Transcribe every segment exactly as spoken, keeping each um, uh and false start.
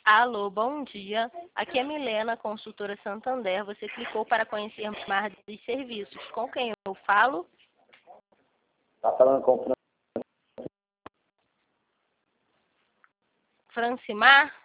Alô, bom dia. Aqui é Milena, consultora Santander. Você clicou para conhecer mais dos serviços. Com quem eu falo? Está falando com o Fran- Francimar?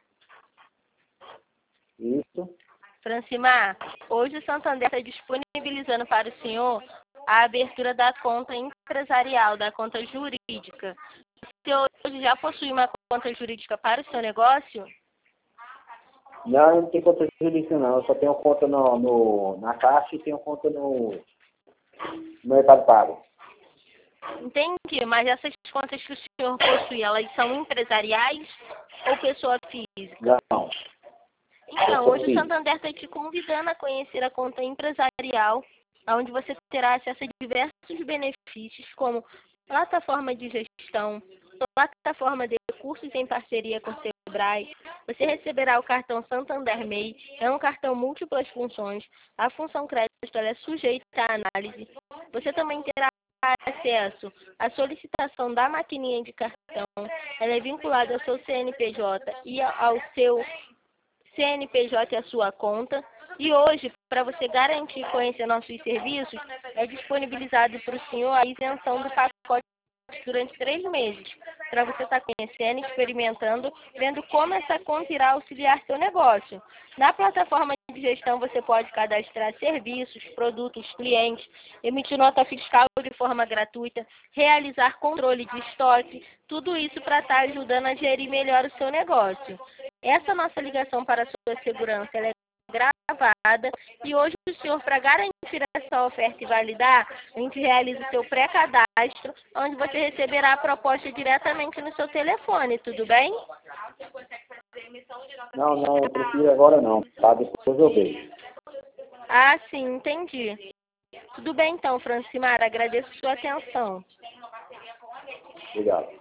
Isso. Francimar, hoje o Santander está disponibilizando para o senhor a abertura da conta empresarial, da conta jurídica. Você hoje já possui uma conta jurídica para o seu negócio? Não, eu não tenho conta jurídica não. Eu só tenho conta no, no, na Caixa e tenho conta no, no Mercado Pago. Entendi, mas essas contas que o senhor possui, elas são empresariais ou pessoa física? Não. Então, Pessoa hoje o física. Santander está te convidando a conhecer a conta empresarial, onde você terá acesso a diversos benefícios, como plataforma de gestão, plataforma de cursos em parceria com o Sebrae. Você receberá o cartão Santander M E I, é um cartão múltiplas funções. A função crédito ela é sujeita à análise. Você também terá acesso à solicitação da maquininha de cartão. Ela é vinculada ao seu C N P J e ao seu C N P J é a sua conta. E hoje, para você garantir e conhecer nossos serviços, é disponibilizado para o senhor a isenção do pacote durante três meses, para você estar conhecendo, experimentando, vendo como essa conta irá auxiliar seu negócio. Na plataforma de gestão, você pode cadastrar serviços, produtos, clientes, emitir nota fiscal de forma gratuita, realizar controle de estoque, tudo isso para estar ajudando a gerir melhor o seu negócio. Essa nossa ligação para a sua segurança ela é gravada e hoje o senhor, para garantir essa oferta e validar, a gente realiza o seu pré-cadastro, onde você receberá a proposta diretamente no seu telefone, tudo bem? Não, não, eu prefiro agora não, tá? Depois eu vejo. Ah, sim, entendi. Tudo bem então, Francimar, agradeço sua atenção. Obrigado.